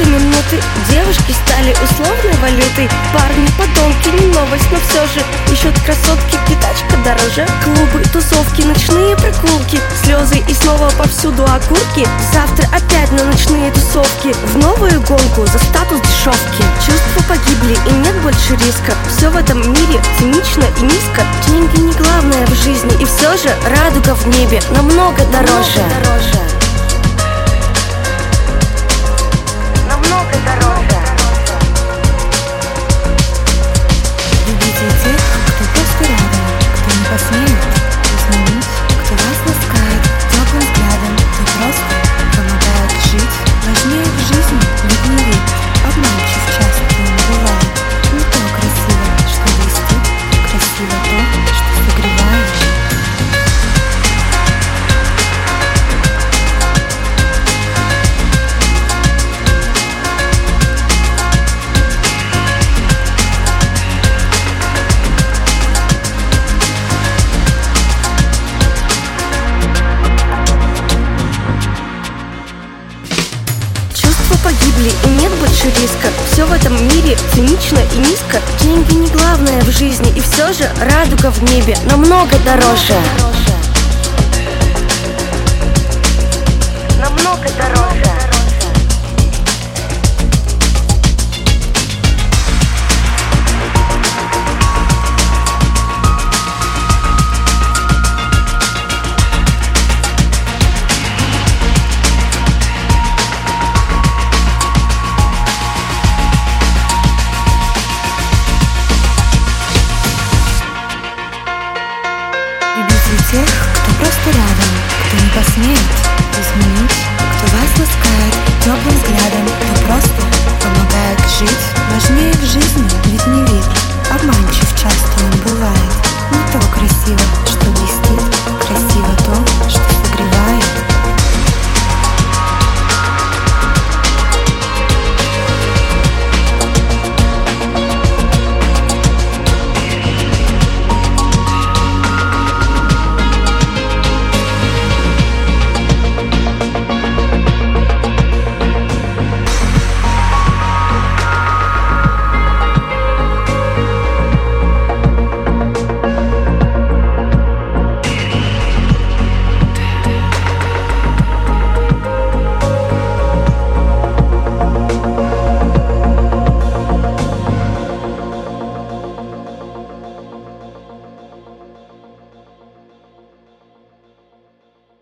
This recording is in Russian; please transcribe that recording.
счеты минуты, девушки стали условной валютой. Парни подонки, не новость, но все же ищут красотки, где тачка дороже. Клубы, тусовки, ночные прогулки, слезы и снова повсюду окурки. Завтра опять на ночные тусовки, в новую гонку за статус дешевки. Чувства погибли и нет больше риска, все в этом мире цинично и низко. Деньги не главное в жизни, и все же радуга в небе намного дороже. Намного дороже. Любите тех, кто просто рядом, кто не посмеет изменить, кто вас ласкает теплым взглядом, кто просто помогает жить. Важнее в жизни ведь не вид, обманчив часто не бывает. Не то красиво, что блестит, красиво то, что согревает. Погибли и нет больше риска, все в этом мире цинично и низко. Деньги не главное в жизни, и все же радуга в небе намного дороже. Намного дороже. Любите тех, кто просто рядом, кто не посмеет изменить, кто вас ласкает теплым взглядом, кто просто помогает жить. Важнее в жизни ведь не вид, обманчив часто он бывает. Не то красиво,